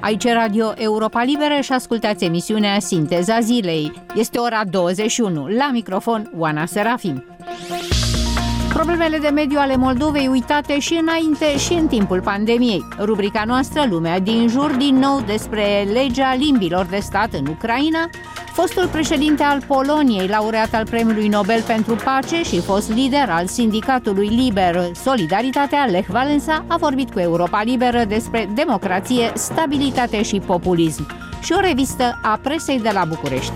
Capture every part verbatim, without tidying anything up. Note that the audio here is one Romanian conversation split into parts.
Aici Radio Europa Liberă și ascultați emisiunea Sinteza Zilei. Este ora douăzeci și unu. La microfon, Oana Serafim. Problemele de mediu ale Moldovei uitate și înainte și în timpul pandemiei. Rubrica noastră, Lumea din jur, din nou despre legea limbilor de stat în Ucraina. Fostul președinte al Poloniei, laureat al Premiului Nobel pentru Pace și fost lider al Sindicatului Liber Solidaritatea, Lech Walesa, a vorbit cu Europa Liberă despre democrație, stabilitate și populism. Și o revistă a presei de la București.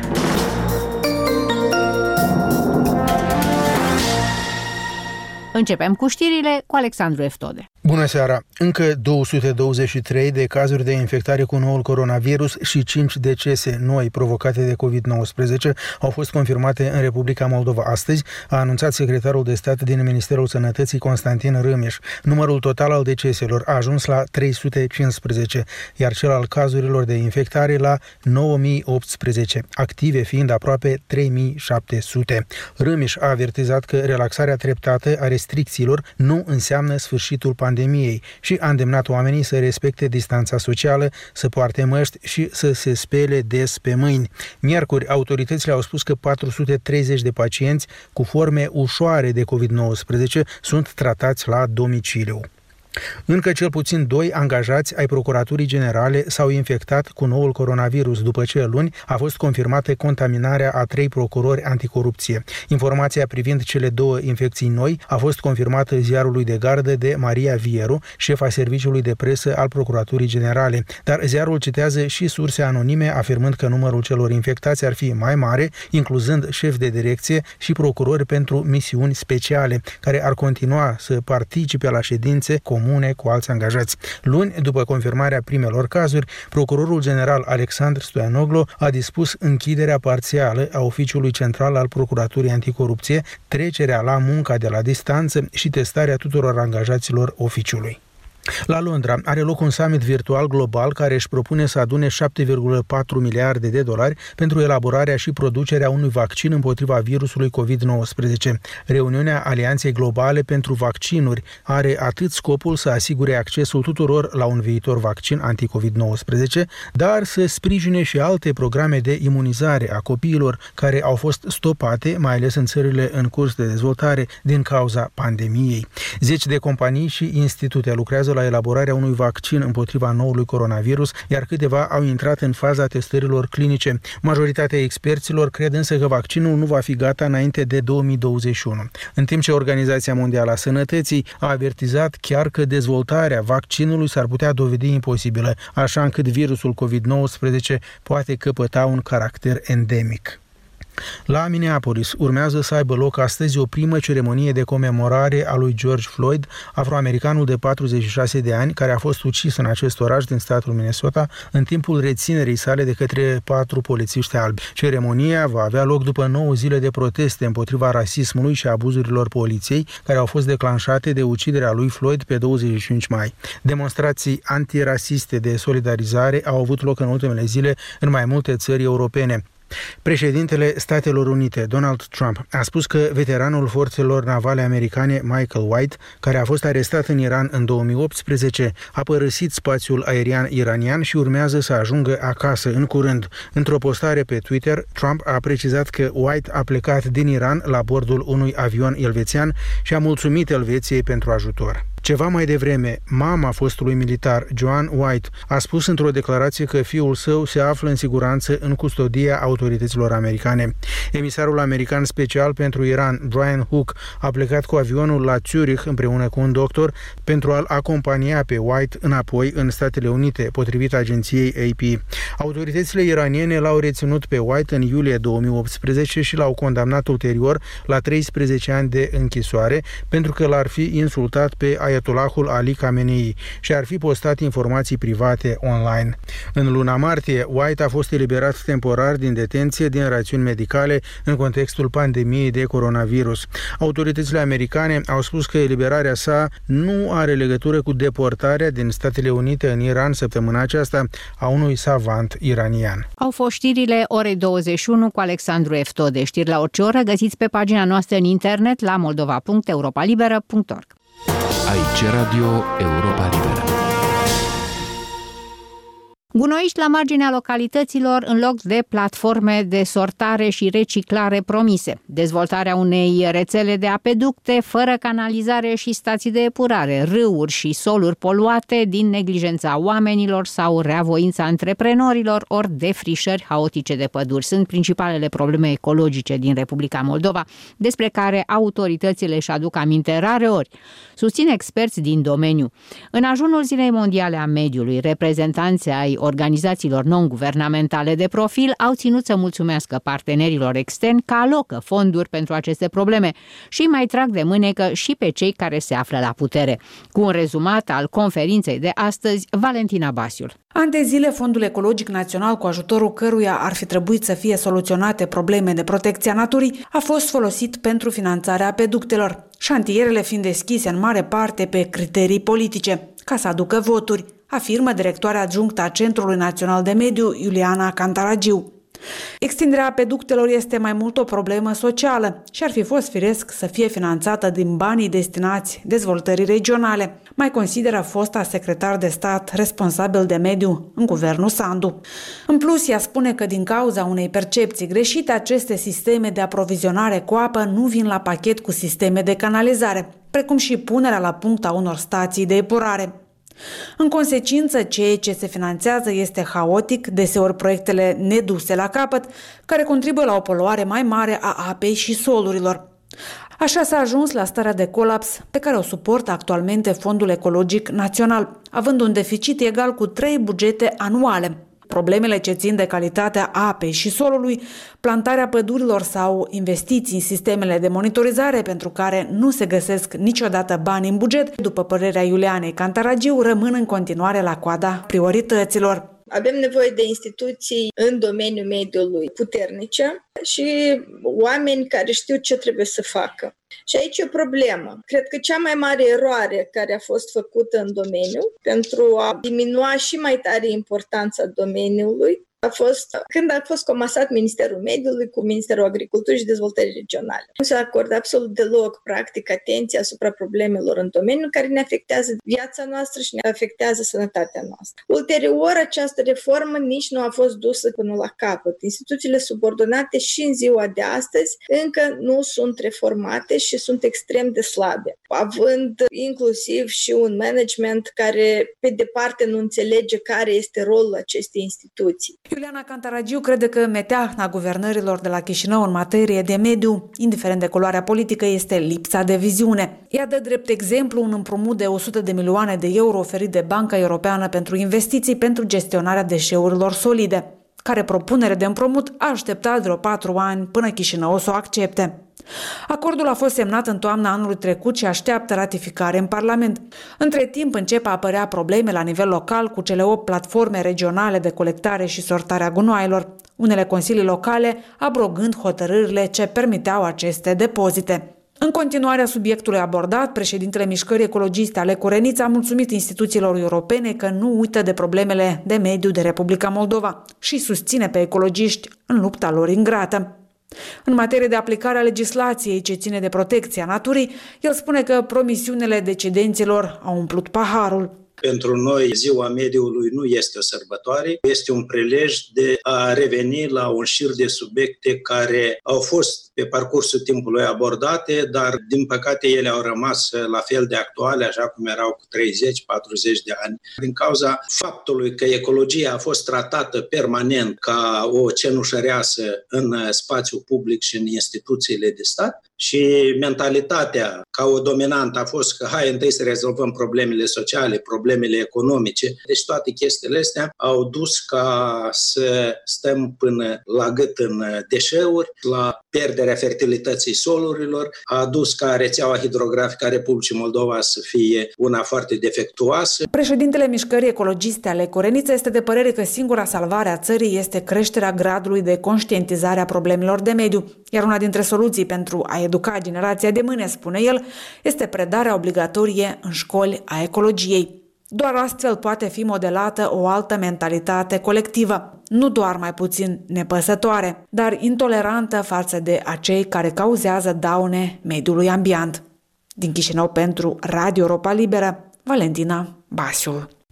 Începem cu știrile cu Alexandru Eftode. Bună seara! Încă două sute douăzeci și trei de cazuri de infectare cu noul coronavirus și cinci decese noi provocate de covid nouăsprezece au fost confirmate în Republica Moldova astăzi, a anunțat secretarul de stat din Ministerul Sănătății Constantin Râmeș. Numărul total al deceselor a ajuns la trei sute cincisprezece, iar cel al cazurilor de infectare la nouă mii optsprezece, active fiind aproape trei mii șapte sute. Râmeș a avertizat că relaxarea treptată a restricțiilor nu înseamnă sfârșitul pandemiei pandemiei și a îndemnat oamenii să respecte distanța socială, să poarte măști și să se spele des pe mâini. Miercuri, autoritățile au spus că patru sute treizeci de pacienți cu forme ușoare de covid nouăsprezece sunt tratați la domiciliu. Încă cel puțin doi angajați ai Procuraturii Generale s-au infectat cu noul coronavirus, după ce luni a fost confirmată contaminarea a trei procurori anticorupție. Informația privind cele două infecții noi a fost confirmată ziarului de gardă de Maria Vieru, șefa serviciului de presă al Procuraturii Generale, dar ziarul citează și surse anonime afirmând că numărul celor infectați ar fi mai mare, incluzând șefi de direcție și procurori pentru misiuni speciale, care ar continua să participe la ședințe comune cu alți angajați. Luni, după confirmarea primelor cazuri, procurorul general Alexandru Stoianoglu a dispus închiderea parțială a Oficiului Central al Procuraturii Anticorupție, trecerea la munca de la distanță și testarea tuturor angajaților oficiului. La Londra are loc un summit virtual global care își propune să adune șapte virgulă patru miliarde de dolari pentru elaborarea și producerea unui vaccin împotriva virusului covid nouăsprezece. Reuniunea Alianței Globale pentru Vaccinuri are atât scopul să asigure accesul tuturor la un viitor vaccin anti-covid nouăsprezece, dar să sprijine și alte programe de imunizare a copiilor care au fost stopate, mai ales în țările în curs de dezvoltare din cauza pandemiei. Zeci de companii și institute lucrează la elaborarea unui vaccin împotriva noului coronavirus, iar câteva au intrat în faza testărilor clinice. Majoritatea experților cred însă că vaccinul nu va fi gata înainte de două mii douăzeci și unu, în timp ce Organizația Mondială a Sănătății a avertizat chiar că dezvoltarea vaccinului s-ar putea dovedi imposibilă, așa încât virusul covid nouăsprezece poate căpăta un caracter endemic. La Minneapolis urmează să aibă loc astăzi o primă ceremonie de comemorare a lui George Floyd, afroamericanul de patruzeci și șase de ani, care a fost ucis în acest oraș din statul Minnesota în timpul reținerii sale de către patru polițiști albi. Ceremonia va avea loc după nouă zile de proteste împotriva rasismului și abuzurilor poliției, care au fost declanșate de uciderea lui Floyd pe douăzeci și cinci mai. Demonstrații antirasiste de solidarizare au avut loc în ultimele zile în mai multe țări europene. Președintele Statelor Unite, Donald Trump, a spus că veteranul forțelor navale americane Michael White, care a fost arestat în Iran în două mii optsprezece, a părăsit spațiul aerian iranian și urmează să ajungă acasă în curând. Într-o postare pe Twitter, Trump a precizat că White a plecat din Iran la bordul unui avion elvețian și a mulțumit Elveției pentru ajutor. Ceva mai devreme, mama fostului militar, Joan White, a spus într-o declarație că fiul său se află în siguranță în custodia autorităților americane. Emisarul american special pentru Iran, Brian Hook, a plecat cu avionul la Zurich împreună cu un doctor pentru a-l acompania pe White înapoi în Statele Unite, potrivit agenției A P. Autoritățile iraniene l-au reținut pe White în iulie două mii optsprezece și l-au condamnat ulterior la treisprezece ani de închisoare pentru că l-ar fi insultat pe Ayatollahul Ali Khamenei și ar fi postat informații private online. În luna martie, White a fost eliberat temporar din detenție din rațiuni medicale în contextul pandemiei de coronavirus. Autoritățile americane au spus că eliberarea sa nu are legătură cu deportarea din Statele Unite în Iran săptămâna aceasta a unui savant iranian. Au fost știrile orei douăzeci și unu cu Alexandru Eftode. Știri la orice oră găsiți pe pagina noastră în internet la moldova punct europa liberă punct org. Aici Radio Europa Liberă. Gunoiști la marginea localităților în loc de platforme de sortare și reciclare promise. Dezvoltarea unei rețele de apeducte fără canalizare și stații de epurare, râuri și soluri poluate din neglijența oamenilor sau reavoința antreprenorilor, ori defrișări haotice de păduri. Sunt principalele probleme ecologice din Republica Moldova, despre care autoritățile își aduc aminte rare ori. Susțin experți din domeniu. În ajunul Zilei Mondiale a Mediului, reprezentanții ai organizațiilor non-guvernamentale de profil au ținut să mulțumească partenerilor externi că alocă fonduri pentru aceste probleme și mai trag de mânecă și pe cei care se află la putere. Cu un rezumat al conferinței de astăzi, Valentina Basiul. Ani de zile, Fondul Ecologic Național, cu ajutorul căruia ar fi trebuit să fie soluționate probleme de protecție a naturii, a fost folosit pentru finanțarea apeductelor, șantierele fiind deschise în mare parte pe criterii politice, ca să aducă voturi, afirmă directoarea adjunctă a Centrului Național de Mediu, Iuliana Cantaragiu. Extinderea apeductelor este mai mult o problemă socială și ar fi fost firesc să fie finanțată din banii destinați dezvoltării regionale, mai consideră fosta secretar de stat responsabil de mediu în guvernul Sandu. În plus, ea spune că din cauza unei percepții greșite, aceste sisteme de aprovizionare cu apă nu vin la pachet cu sisteme de canalizare, precum și punerea la punct a unor stații de epurare. În consecință, ceea ce se finanțează este haotic, deseori proiectele neduse la capăt, care contribuie la o poluare mai mare a apei și solurilor. Așa s-a ajuns la starea de colaps pe care o suportă actualmente Fondul Ecologic Național, având un deficit egal cu trei bugete anuale. Problemele ce țin de calitatea apei și solului, plantarea pădurilor sau investiții în sistemele de monitorizare pentru care nu se găsesc niciodată bani în buget, după părerea Iulianei Cantaragiu, rămân în continuare la coada priorităților. Avem nevoie de instituții în domeniul mediului puternice și oameni care știu ce trebuie să facă. Și aici e o problemă. Cred că cea mai mare eroare care a fost făcută în domeniu pentru a diminua și mai tare importanța domeniului a fost când a fost comasat Ministerul Mediului cu Ministerul Agriculturii și Dezvoltării Regionale. Nu se acordă absolut deloc, practic, atenție asupra problemelor în domeniu care ne afectează viața noastră și ne afectează sănătatea noastră. Ulterior, această reformă nici nu a fost dusă până la capăt. Instituțiile subordonate și în ziua de astăzi încă nu sunt reformate și sunt extrem de slabe, având inclusiv și un management care pe departe nu înțelege care este rolul acestei instituții. Iuliana Cantaragiu crede că meteahna guvernărilor de la Chișinău în materie de mediu, indiferent de culoarea politică, este lipsa de viziune. Ea dă drept exemplu un împrumut de o sută de milioane de euro oferit de Banca Europeană pentru Investiții pentru gestionarea deșeurilor solide, care propunere de împrumut a așteptat vreo patru ani până Chișinău să o accepte. Acordul a fost semnat în toamna anului trecut și așteaptă ratificare în Parlament. Între timp încep a apărea probleme la nivel local cu cele opt platforme regionale de colectare și sortare a gunoaielor, unele consilii locale abrogând hotărârile ce permiteau aceste depozite. În continuarea subiectului abordat, președintele Mișcării Ecologiste Alecu Reniță a mulțumit instituțiilor europene că nu uită de problemele de mediu de Republica Moldova și susține pe ecologiști în lupta lor ingrată. În materie de aplicare a legislației ce ține de protecția naturii, el spune că promisiunile decidenților au umplut paharul. Pentru noi, Ziua Mediului nu este o sărbătoare, este un prilej de a reveni la un șir de subiecte care au fost pe parcursul timpului abordate, dar din păcate ele au rămas la fel de actuale, așa cum erau cu treizeci patruzeci de ani. Din cauza faptului că ecologia a fost tratată permanent ca o cenușăreasă în spațiul public și în instituțiile de stat și mentalitatea ca o dominantă a fost că hai întâi să rezolvăm problemele sociale, problemele economice. Deci toate chestiile astea au dus ca să stăm până la gât în deșeuri, la pierderea fertilității solurilor, a dus ca rețeaua hidrografică a Republicii Moldova să fie una foarte defectuoasă. Președintele Mișcării Ecologiste Alecu Reniță este de părere că singura salvare a țării este creșterea gradului de conștientizare a problemelor de mediu, iar una dintre soluții pentru a educa generația de mâine, spune el, este predarea obligatorie în școli a ecologiei. Doar astfel poate fi modelată o altă mentalitate colectivă, nu doar mai puțin nepăsătoare, dar intolerantă față de acei care cauzează daune mediului ambient. Din Chișinău pentru Radio Europa Liberă, Valentina Basiul.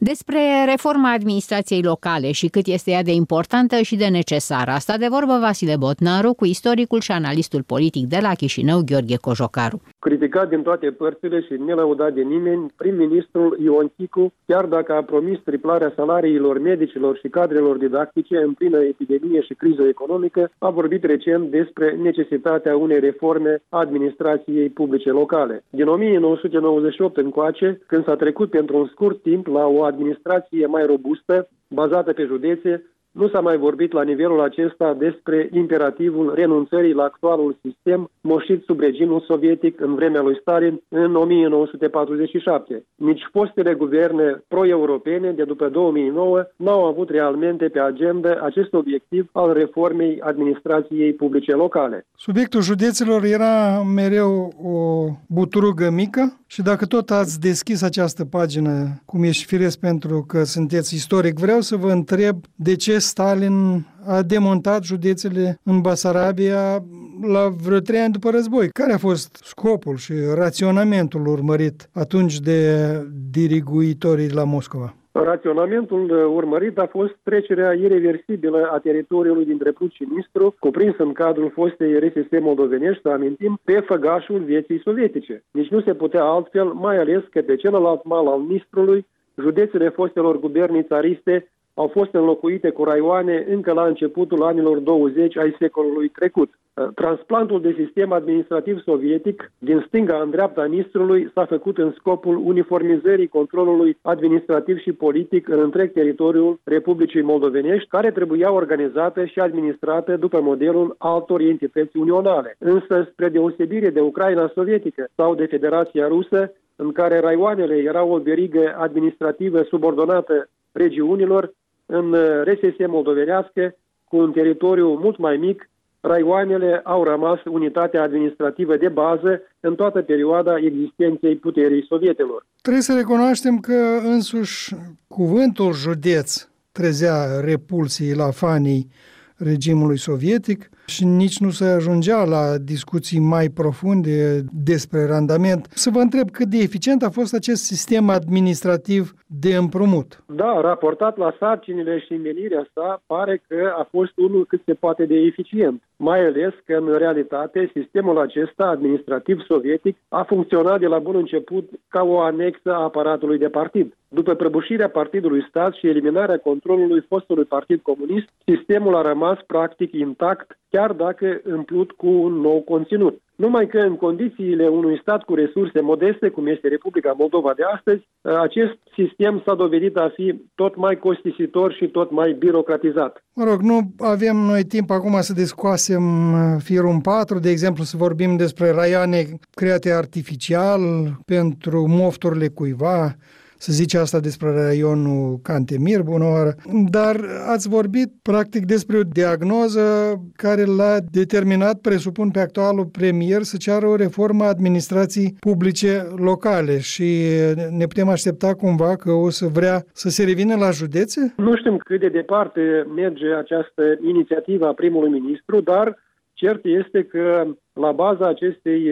Despre reforma administrației locale și cât este ea de importantă și de necesară. Asta de vorbă Vasile Botnaru cu istoricul și analistul politic de la Chișinău, Gheorghe Cojocaru. Criticat din toate părțile și nelăudat de nimeni, prim-ministrul Ion Chicu, chiar dacă a promis triplarea salariilor medicilor și cadrelor didactice în plină epidemie și criză economică, a vorbit recent despre necesitatea unei reforme a administrației publice locale. Din o mie nouă sute nouăzeci și opt încoace, când s-a trecut pentru un scurt timp la o administrație mai robustă, bazată pe județe, nu s-a mai vorbit la nivelul acesta despre imperativul renunțării la actualul sistem moșit sub regimul sovietic în vremea lui Stalin în o mie nouă sute patruzeci și șapte. Nici fostele guverne pro-europene de după două mii nouă n-au avut realmente pe agenda acest obiectiv al reformei administrației publice locale. Subiectul județelor era mereu o buturugă mică și dacă tot ați deschis această pagină, cum e și firesc pentru că sunteți istoric, vreau să vă întreb de ce Stalin a demontat județele în Basarabia la vreo trei ani după război. Care a fost scopul și raționamentul urmărit atunci de diriguitorii la Moscova? Raționamentul urmărit a fost trecerea ireversibilă a teritoriului dintre Prut și Nistru, cuprins în cadrul fostei R S S moldovenești, să amintim, pe făgașul vieții sovietice. Nici nu se putea altfel, mai ales că pe celălalt mal al Nistrului, județele fostelor gubernii țariste au fost înlocuite cu raioane încă la începutul anilor douăzeci ai secolului trecut. Transplantul de sistem administrativ sovietic din stânga în dreapta Nistrului s-a făcut în scopul uniformizării controlului administrativ și politic în întreg teritoriul Republicii Moldovenești, care trebuia organizată și administrată după modelul altor entități unionale. Însă, spre deosebire de Ucraina sovietică sau de Federația Rusă, în care raioanele erau o verigă administrativă subordonată regiunilor, în R S S moldovenească, cu un teritoriu mult mai mic, raioanele au rămas unitatea administrativă de bază în toată perioada existenței puterii sovietelor. Trebuie să recunoaștem că însuși cuvântul județ trezea repulsii la fanii regimului sovietic și nici nu se ajungea la discuții mai profunde despre randament. Să vă întreb cât de eficient a fost acest sistem administrativ de împrumut. Da, raportat la sarcinile și menirea sa, pare că a fost unul cât se poate de eficient. Mai ales că, în realitate, sistemul acesta administrativ sovietic a funcționat de la bun început ca o anexă a aparatului de partid. După prăbușirea Partidului Stat și eliminarea controlului fostului Partid Comunist, sistemul a rămas practic intact, chiar dacă împlut cu un nou conținut. Numai că în condițiile unui stat cu resurse modeste, cum este Republica Moldova de astăzi, acest sistem s-a dovedit a fi tot mai costisitor și tot mai birocratizat. Mă rog, nu avem noi timp acum să descoasem firul în patru, de exemplu să vorbim despre raioane create artificial pentru mofturile cuiva, să zice asta despre raionul Cantemir, bună oară, dar ați vorbit practic despre o diagnoză care l-a determinat, presupun, pe actualul premier să ceară o reformă a administrației publice locale și ne putem aștepta cumva că o să vrea să se revină la județe? Nu știm cât de departe merge această inițiativă a primului ministru, dar cert este că la baza acestei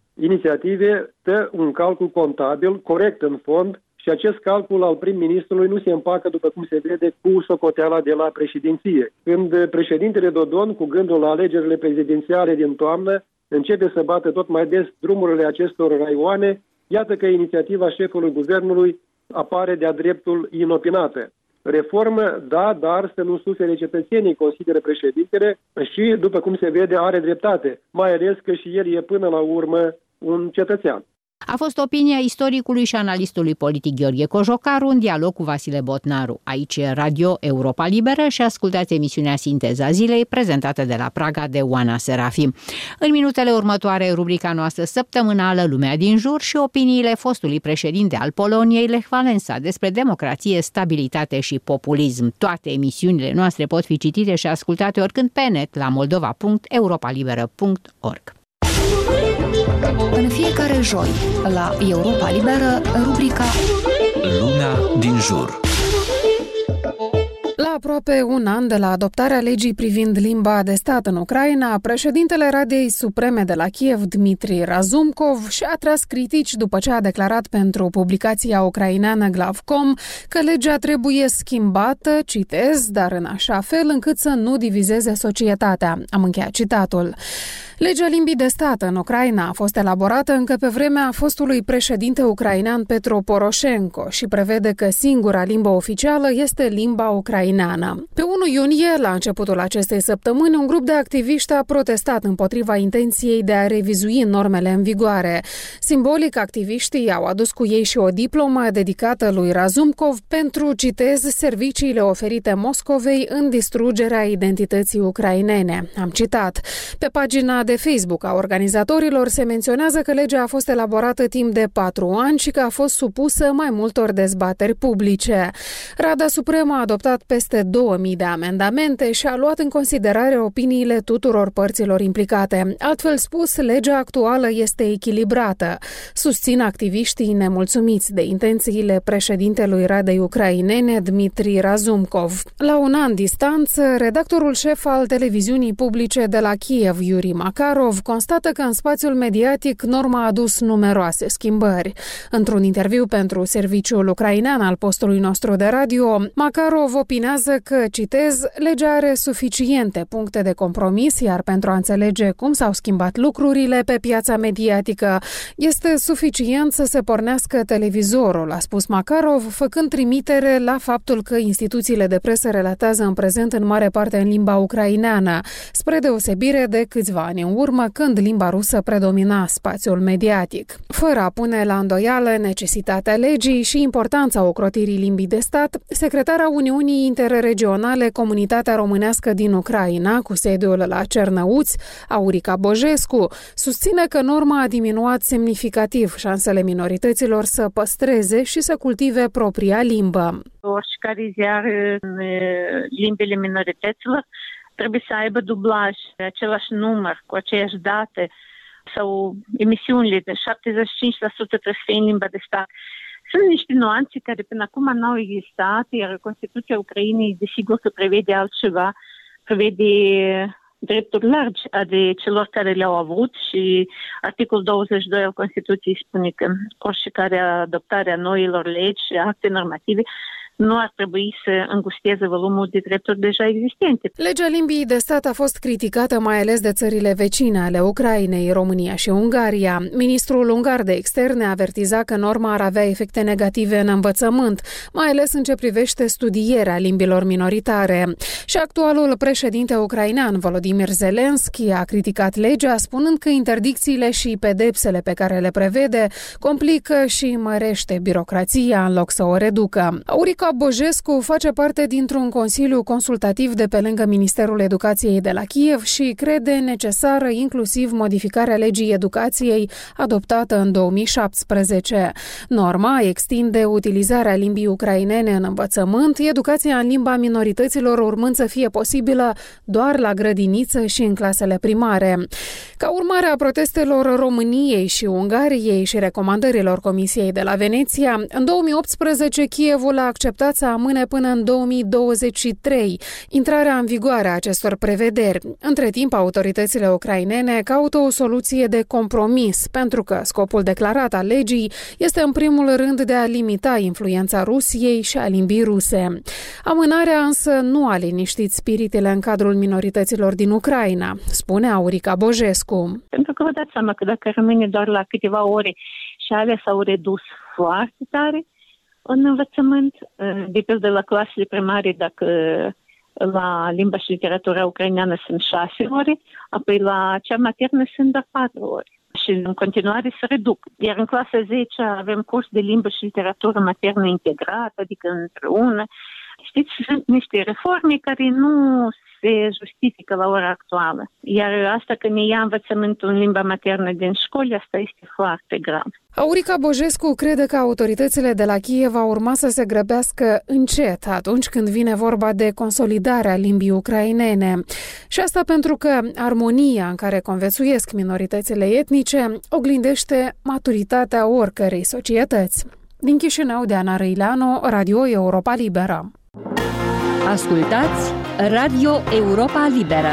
inițiative stă un calcul contabil corect în fond. Și acest calcul al prim-ministrului nu se împacă, după cum se vede, cu socoteala de la președinție. Când președintele Dodon, cu gândul la alegerile prezidențiale din toamnă, începe să bată tot mai des drumurile acestor raioane, iată că inițiativa șefului guvernului apare de-a dreptul inopinată. Reformă, da, dar să nu sufere cetățenii, consideră președintele, și, după cum se vede, are dreptate, mai ales că și el e până la urmă un cetățean. A fost opinia istoricului și analistului politic Gheorghe Cojocaru în dialog cu Vasile Botnaru. Aici e Radio Europa Liberă și ascultați emisiunea Sinteza Zilei, prezentată de la Praga de Oana Serafim. În minutele următoare, rubrica noastră săptămânală Lumea din jur și opiniile fostului președinte al Poloniei, Lech Wałęsa, despre democrație, stabilitate și populism. Toate emisiunile noastre pot fi citite și ascultate oricând pe net la moldova punct europa liberă punct org. În fiecare joi, la Europa Liberă, rubrica Lumea din jur. La aproape un an de la adoptarea legii privind limba de stat în Ucraina, președintele Radei Supreme de la Kiev, Dmitri Razumkov, și-a tras critici după ce a declarat pentru publicația ucraineană Glavcom că legea trebuie schimbată, citez, dar în așa fel încât să nu divizeze societatea. Am încheiat citatul. Legea limbii de stat în Ucraina a fost elaborată încă pe vremea fostului președinte ucrainean Petro Poroșenko și prevede că singura limbă oficială este limba ucraineană. Pe unu iunie, la începutul acestei săptămâni, un grup de activiști a protestat împotriva intenției de a revizui normele în vigoare. Simbolic, activiștii au adus cu ei și o diplomă dedicată lui Razumkov pentru, citez, serviciile oferite Moscovei în distrugerea identității ucrainene. Am citat. Pe pagina de Facebook a organizatorilor se menționează că legea a fost elaborată timp de patru ani și că a fost supusă mai multor dezbateri publice. Rada Supremă a adoptat peste două mii de amendamente și a luat în considerare opiniile tuturor părților implicate. Altfel spus, legea actuală este echilibrată, susțin activiștii nemulțumiți de intențiile președintelui Radei ucrainene, Dmitri Razumkov. La un an distanță, redactorul șef al televiziunii publice de la Kiev, Yuri Makarov, constată că în spațiul mediatic norma a adus numeroase schimbări. Într-un interviu pentru serviciul ucrainean al postului nostru de radio, Makarov opinează că, citez, legea are suficiente puncte de compromis, iar pentru a înțelege cum s-au schimbat lucrurile pe piața mediatică, este suficient să se pornească televizorul, a spus Makarov, făcând trimitere la faptul că instituțiile de presă relatează în prezent în mare parte în limba ucraineană, spre deosebire de câțiva ani în urmă, când limba rusă predomina spațiul mediatic. Fără a pune la îndoială necesitatea legii și importanța ocrotirii limbii de stat, secretara Uniunii Interregionale Comunitatea Românească din Ucraina, cu sediul la Cernăuți, Aurica Bojescu, susține că norma a diminuat semnificativ șansele minorităților să păstreze și să cultive propria limbă. Oricare ziar în limbile minorităților trebuie să aibă dublaj, același număr, cu aceeași date, sau emisiunile de șaptezeci și cinci la sută trebuie să fie în limba de stat. Sunt niște nuanțe care până acum n-au existat, iar Constituția Ucrainei, desigur că prevede altceva, prevede drepturi largi ale celor care le-au avut și articolul douăzeci și doi al Constituției spune că oricare adoptare a noilor legi și acte normative nu ar trebui să îngusteze volumul de drepturi deja existente. Legea limbii de stat a fost criticată mai ales de țările vecine ale Ucrainei, România și Ungaria. Ministrul ungar de externe avertiza că norma ar avea efecte negative în învățământ, mai ales în ce privește studierea limbilor minoritare. Și actualul președinte ucrainean, Volodymyr Zelensky, a criticat legea, spunând că interdicțiile și pedepsele pe care le prevede complică și mărește birocrația în loc să o reducă. Aurica Bojescu face parte dintr-un consiliu consultativ de pe lângă Ministerul Educației de la Kiev și crede necesară inclusiv modificarea legii educației adoptată în două mii șaptesprezece. Norma extinde utilizarea limbii ucrainene în învățământ, educația în limba minorităților urmând să fie posibilă doar la grădiniță și în clasele primare. Ca urmare a protestelor României și Ungariei și recomandărilor Comisiei de la Veneția, în două mii optsprezece Kievul a acceptat să amâne până în două mii douăzeci și trei intrarea în vigoare a acestor prevederi. Între timp, autoritățile ucrainene caută o soluție de compromis, pentru că scopul declarat al legii este în primul rând de a limita influența Rusiei și a limbii ruse. Amânarea însă nu a liniștit spiritele în cadrul minorităților din Ucraina, spune Aurica Bojescu. Pentru că vă dați seama că dacă rămâne doar la câteva ore și alea s-au redus foarte tare în învățământ, de pildă la clasele primare, dacă la limba și literatura ucraineană sunt șase ore, apoi la cea maternă sunt doar patru ore. Și în continuare se reduc. Iar în clasa zece avem curs de limbă și literatură maternă integrată, adică împreună. Știți, sunt niște reforme care nu se justifică la ora actuală. Iar asta că ne ia învățământul în limba maternă din școli, asta este foarte grav. Aurica Bojescu crede că autoritățile de la Kiev au urmat să se grăbească încet atunci când vine vorba de consolidarea limbii ucrainene. Și asta pentru că armonia în care conviețuiesc minoritățile etnice oglindește maturitatea oricărei societăți. Din Chișinău, Diana Răileanu, Radio Europa Liberă. Ascultați Radio Europa Liberă.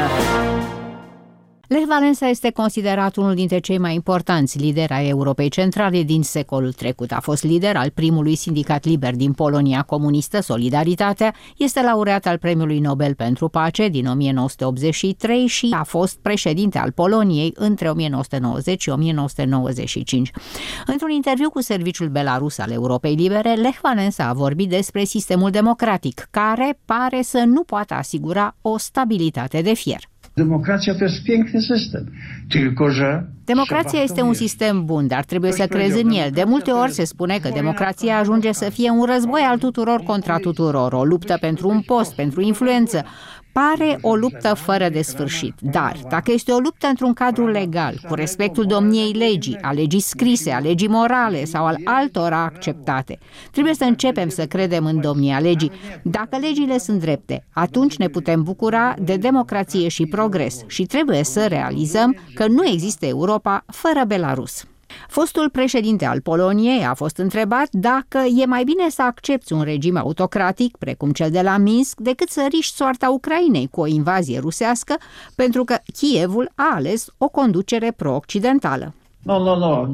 Lech Wałęsa este considerat unul dintre cei mai importanți lideri ai Europei Centrale din secolul trecut. A fost lider al primului sindicat liber din Polonia comunistă, Solidaritatea, este laureat al Premiului Nobel pentru Pace din o mie nouă sute optzeci și trei și a fost președinte al Poloniei între o mie nouă sute nouăzeci și o mie nouă sute nouăzeci și cinci. Într-un interviu cu Serviciul Belarus al Europei Libere, Lech Wałęsa a vorbit despre sistemul democratic, care pare să nu poată asigura o stabilitate de fier. Democrația to jest piękny system, tylko że Democrația este un sistem bun, dar trebuie să crezi în el. De multe ori se spune că democrația ajunge să fie un război al tuturor contra tuturor, o luptă pentru un post, pentru influență. Pare o luptă fără de sfârșit, dar dacă este o luptă într-un cadru legal, cu respectul domniei legii, a legii scrise, a legii morale sau al altora acceptate, trebuie să începem să credem în domnia legii. Dacă legile sunt drepte, atunci ne putem bucura de democrație și progres și trebuie să realizăm că nu există Europa fără Belarus. Fostul președinte al Poloniei a fost întrebat dacă e mai bine să accepți un regim autocratic, precum cel de la Minsk, decât să riști soarta Ucrainei cu o invazie rusească, pentru că Kievul a ales o conducere pro-occidentală. No, no, no.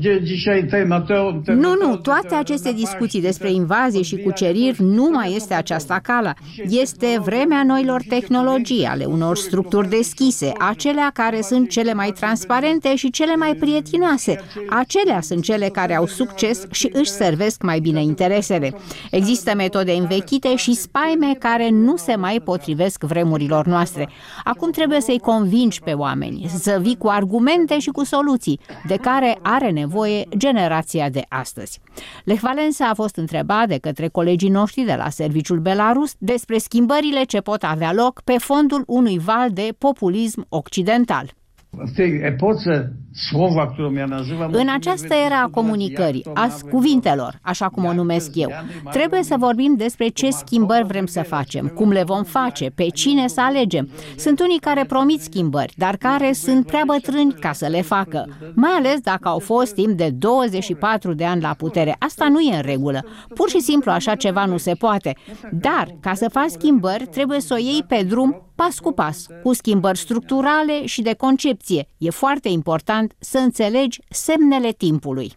Nu, nu, toate aceste discuții despre invazii și cuceriri nu mai este aceasta cală. Este vremea noilor tehnologii, ale unor structuri deschise, acelea care sunt cele mai transparente și cele mai prietenoase. Acelea sunt cele care au succes și își servesc mai bine interesele. Există metode învechite și spaime care nu se mai potrivesc vremurilor noastre. Acum trebuie să-i convingi pe oameni, să vii cu argumente și cu soluții, de care are nevoie generația de astăzi. Lech Wałęsa a fost întrebat de către colegii noștri de la Serviciul Belarus despre schimbările ce pot avea loc pe fondul unui val de populism occidental. În această era a comunicării, a cuvintelor, așa cum o numesc eu, trebuie să vorbim despre ce schimbări vrem să facem, cum le vom face, pe cine să alegem. Sunt unii care promit schimbări, dar care sunt prea bătrâni ca să le facă, mai ales dacă au fost timp de douăzeci și patru de ani la putere. Asta nu e în regulă. Pur și simplu așa ceva nu se poate. Dar, ca să faci schimbări, trebuie să o iei pe drum pas cu pas, cu schimbări structurale și de concepție. E foarte important să înțelegi semnele timpului.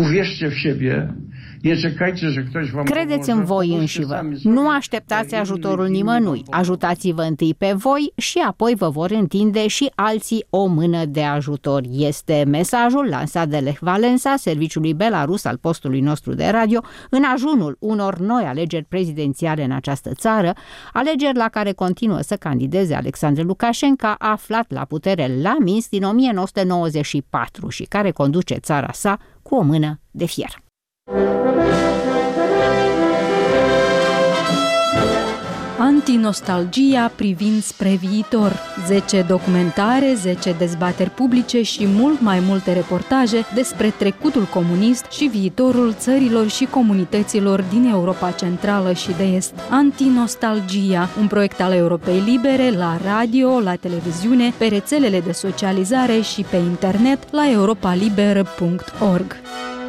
Credeți în voi înșivă. Nu așteptați ajutorul nimănui. Ajutați-vă întâi pe voi și apoi vă vor întinde și alții o mână de ajutor. Este mesajul lansat de Lech Wałęsa, serviciului Belarus al postului nostru de radio, în ajunul unor noi alegeri prezidențiale în această țară, alegeri la care continuă să candideze Alexandru Lukashenko, aflat la putere la Minsk din o mie nouă sute nouăzeci și patru și care conduce țara sa cu o mână de fier. Antinostalgia privind spre viitor. zece documentare, zece dezbateri publice și mult mai multe reportaje despre trecutul comunist și viitorul țărilor și comunităților din Europa Centrală și de Est. Antinostalgia, un proiect al Europei Libere la radio, la televiziune, pe rețelele de socializare și pe internet la europaliberă punct org.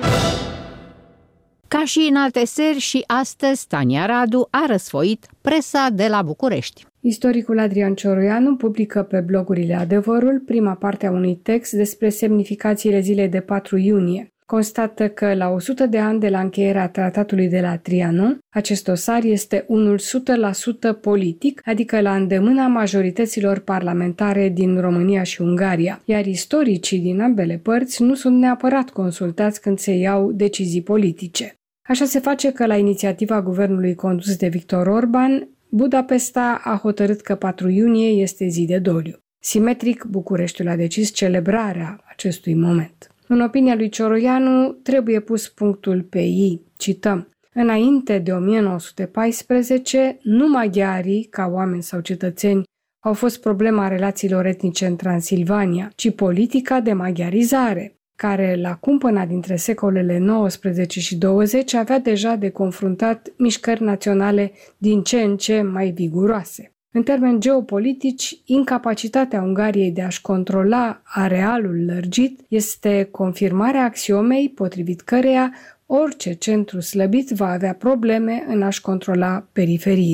Ca și în alte seri, și astăzi Tania Radu a răsfoit presa de la București. Istoricul Adrian Cioroianu publică pe blogurile Adevărul prima parte a unui text despre semnificațiile zilei de patru iunie. Constată că la o sută de ani de la încheierea tratatului de la Trianon, acest dosar este unul o sută la sută politic, adică la îndemâna majorităților parlamentare din România și Ungaria, iar istoricii din ambele părți nu sunt neapărat consultați când se iau decizii politice. Așa se face că la inițiativa guvernului condus de Victor Orban, Budapesta a hotărât că patru iunie este zi de doliu. Simetric, Bucureștiul a decis celebrarea acestui moment. În opinia lui Cioroianu, trebuie pus punctul pe i. Cităm: înainte de o mie nouă sute paisprezece, nu maghiarii, ca oameni sau cetățeni, au fost problema relațiilor etnice în Transilvania, ci politica de maghiarizare, care, la cumpăna dintre secolele nouăsprezece și douăzeci, avea deja de confruntat mișcări naționale din ce în ce mai viguroase. În termeni geopolitici, incapacitatea Ungariei de a-și controla arealul lărgit este confirmarea axiomei potrivit căreia orice centru slăbit va avea probleme în a-și controla periferiile.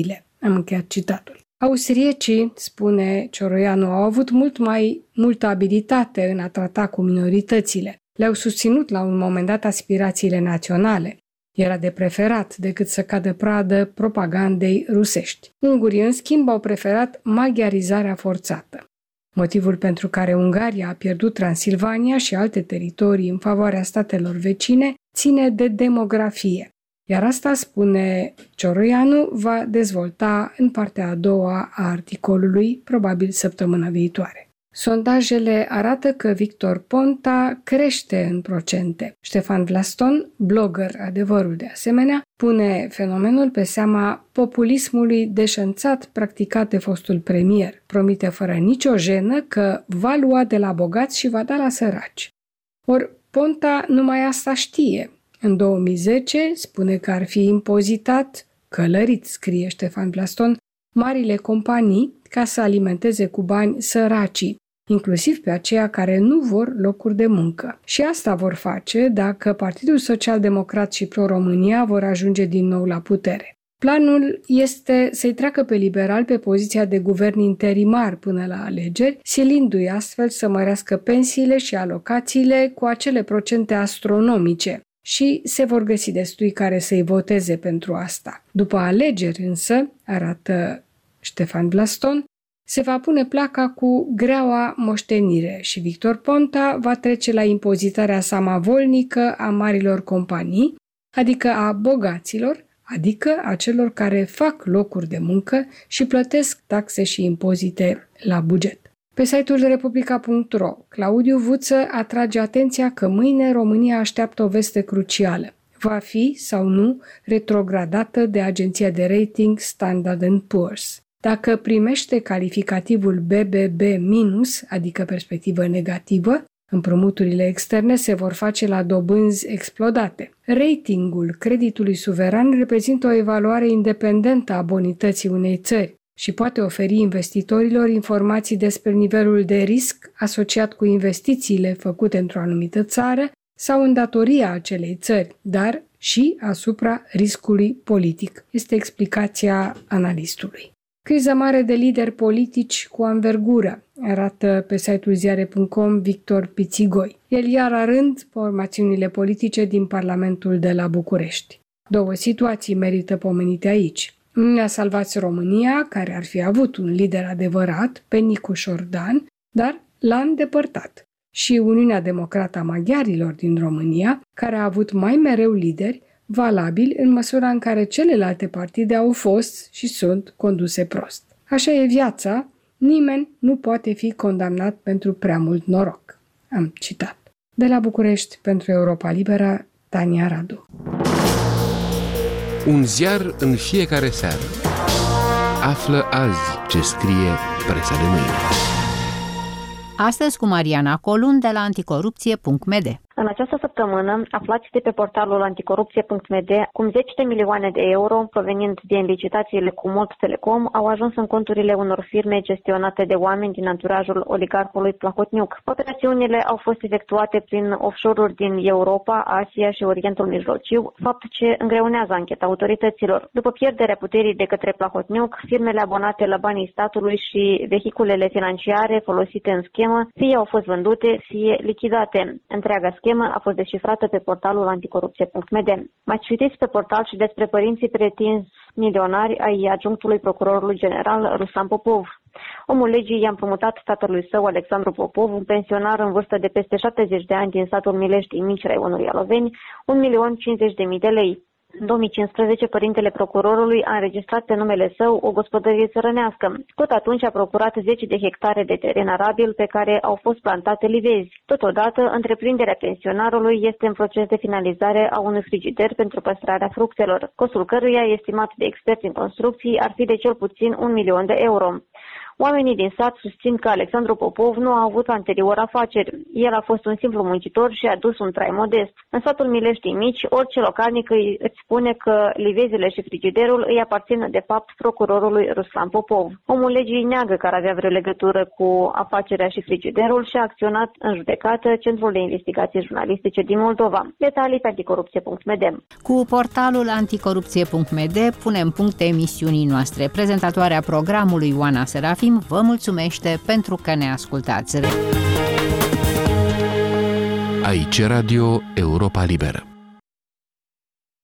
Am încheiat citatul. Austriecii, spune Cioroianu, au avut mult mai multă abilitate în a trata cu minoritățile. Le-au susținut la un moment dat aspirațiile naționale. Era de preferat decât să cadă pradă propagandei rusești. Ungurii, în schimb, au preferat maghiarizarea forțată. Motivul pentru care Ungaria a pierdut Transilvania și alte teritorii în favoarea statelor vecine ține de demografie. Iar asta, spune Cioroianu, va dezvolta în partea a doua a articolului, probabil săptămâna viitoare. Sondajele arată că Victor Ponta crește în procente. Ștefan Vlaston, blogger Adevărul de asemenea, pune fenomenul pe seama populismului deșanțat practicat de fostul premier. Promite fără nicio jenă că va lua de la bogați și va da la săraci. Or, Ponta numai asta știe. În două mii zece spune că ar fi impozitat, călărit, scrie Ștefan Vlaston, marile companii ca să alimenteze cu bani săracii, inclusiv pe aceia care nu vor locuri de muncă. Și asta vor face dacă Partidul Social-Democrat și Pro-România vor ajunge din nou la putere. Planul este să-i treacă pe liberal pe poziția de guvern interimar până la alegeri, silindu-i astfel să mărească pensiile și alocațiile cu acele procente astronomice. Și se vor găsi destui care să-i voteze pentru asta. După alegeri însă, arată Ștefan Vlaston, se va pune placa cu greaua moștenire și Victor Ponta va trece la impozitarea samavolnică a marilor companii, adică a bogaților, adică a celor care fac locuri de muncă și plătesc taxe și impozite la buget. Pe site-ul republica punct ro, Claudiu Vuță atrage atenția că mâine România așteaptă o veste crucială. Va fi sau nu retrogradată de agenția de rating Standard and Poor's. Dacă primește calificativul B B B minus, adică perspectivă negativă, împrumuturile externe se vor face la dobânzi explodate. Ratingul creditului suveran reprezintă o evaluare independentă a bonității unei țări și poate oferi investitorilor informații despre nivelul de risc asociat cu investițiile făcute într-o anumită țară sau îndatoria acelei țări, dar și asupra riscului politic. Este explicația analistului. Criză mare de lideri politici cu anvergură, arată pe site-ul ziare punct com Victor Pițigoi. El ia la rând formațiunile politice din Parlamentul de la București. Două situații merită pomenite aici. Uniunea Salvați România, care ar fi avut un lider adevărat, pe Nicu Șordan, dar l-a îndepărtat. Și Uniunea Democrată a Maghiarilor din România, care a avut mai mereu lideri, valabil în măsura în care celelalte partide au fost și sunt conduse prost. Așa e viața, nimeni nu poate fi condamnat pentru prea mult noroc. Am citat. De la București, pentru Europa Liberă, Tania Radu. Un ziar în fiecare seară. Află azi ce scrie presa de mâine. Astăzi cu Mariana Colun de la anticorupție punct m d. În această săptămână aflați de pe portalul anticorupție punct m d cum zeci de milioane de euro provenind din licitațiile cu Mult Telecom au ajuns în conturile unor firme gestionate de oameni din anturajul oligarhului Plahotniuc. Operațiunile au fost efectuate prin offshore-uri din Europa, Asia și Orientul Mijlociu, fapt ce îngreunează ancheta autorităților. După pierderea puterii de către Plahotniuc, firmele abonate la banii statului și vehiculele financiare folosite în schemă fie au fost vândute, fie lichidate. Întreaga schemă a fost descifrată pe portalul anticorupție punct m d. Mai citiți pe portal și despre părinții pretinși milionari ai adjunctului procurorului general Ruslan Popov. Omul legii i-a împrumutat tatălui său, Alexandru Popov, un pensionar în vârstă de peste șaptezeci de ani din satul Milești Mici, raionul Ialoveni, un milion cincizeci de mii de lei. În două mii cincisprezece, părintele procurorului a înregistrat pe numele său o gospodărie țărănească. Tot atunci a procurat zece de hectare de teren arabil pe care au fost plantate livezi. Totodată, întreprinderea pensionarului este în proces de finalizare a unui frigider pentru păstrarea fructelor, costul căruia, estimat de experți în construcții, ar fi de cel puțin un milion de euro. Oamenii din sat susțin că Alexandru Popov nu a avut anterior afaceri. El a fost un simplu muncitor și a dus un trai modest. În satul Mileștii Mici, orice localnic îi, îți spune că livezile și frigiderul îi aparțin de fapt procurorului Ruslan Popov. Omul legii neagă că ar avea vreo legătură cu afacerea și frigiderul și a acționat în judecată Centrul de Investigații Jurnalistice din Moldova. Detalii pe anticorupție punct m d. Cu portalul anticorupție punct m d punem punct emisiunii noastre. Prezentatoarea programului Oana Serafim vă mulțumește pentru că ne ascultați. Aici Radio Europa Liberă.